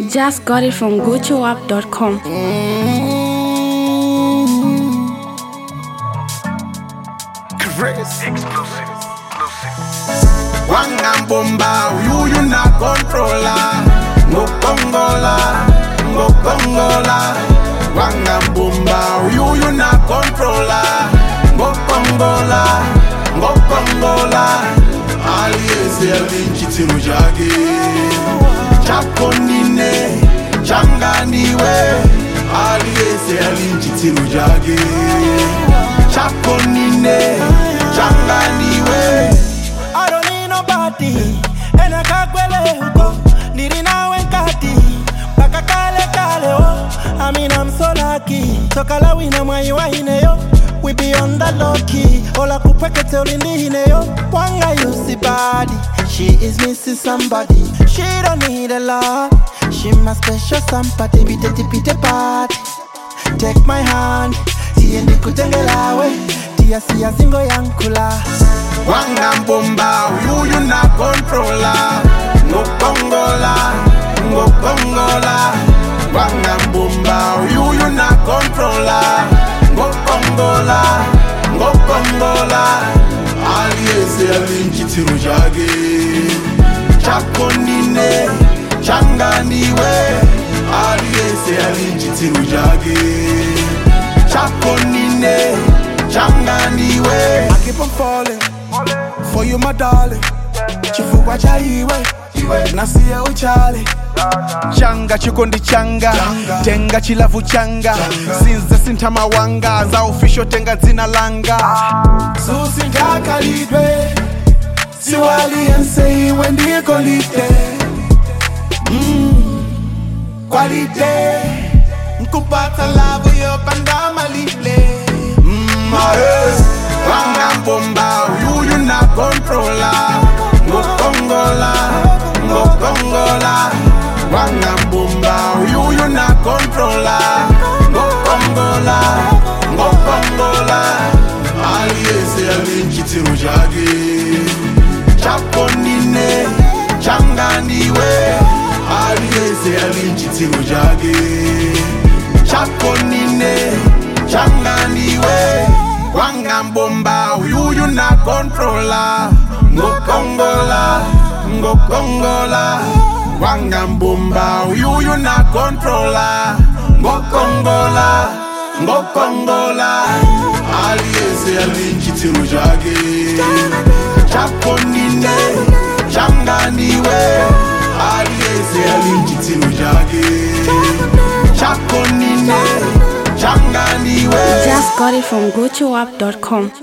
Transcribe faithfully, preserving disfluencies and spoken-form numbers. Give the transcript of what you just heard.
Just got it from Gocho App dot com. Exclusive. Wangambomba, you you na controller. Ngo Congola, ngo Congola. Wangambomba, you you na controller. Ngo Congola, ngo Congola. Aliese alinchitiru jage. Chakonine, changaniwe. Aliese alinchitiru jage. Chakonine, changaniwe. I don't need nobody. And I can't go huko. Nirina wenkati. Baka kale kale oh. I mean I'm so lucky. Tokala wina mwa iwa hine yo. We be on the low key. Ola kupekete ulindi hine yo. Wanga yusi body. She is missing somebody. She don't need a lot. She my special somebody. Be the tipi the party. Take my hand. Tiendi kutengela we. Tia siya zingo yankula. Wangambomba, you you na controller. Ngo Congola, ngo Congola. Wangambomba, you you na controller. Ngo Congola, ngo Congola. Aliese alinchitiru jage. Chakonine, changaniwe. Aliese alinchitiru jage. Chakonine, changaniwe. I keep on falling for you, my darling. Chifuwa chaiwe, nasiye uchale. Changa chikondi changa, tenga chilavu changa. Sinze sintama wanga, za official tenga zina langa. Susi ndaka lidwe, siwali ense wendi kolite. Mm, qualite, nkupata lavo yo pandama lile. Mm, Wangambomba, you you na controller. Ngo Congola, ngo Congola. Wangambomba, you you na controller. Ngo Congola, ngo Congola. Aliese alinchitiru jage. Chakonine, changaniwe. Aliese alinchitiru jage. Chakonine, changaniwe. Wangambomba, you you na controller. Ngo Congola, ngo Congola. Wangambomba, you you na controller. Ngo Congola, ngo Congola. Aliese alinchitiru jage. Chakonine, changaniwe. Aliese alinchitiru jage. Chakonine, changaniwe. Just got it from Gocho App dot com.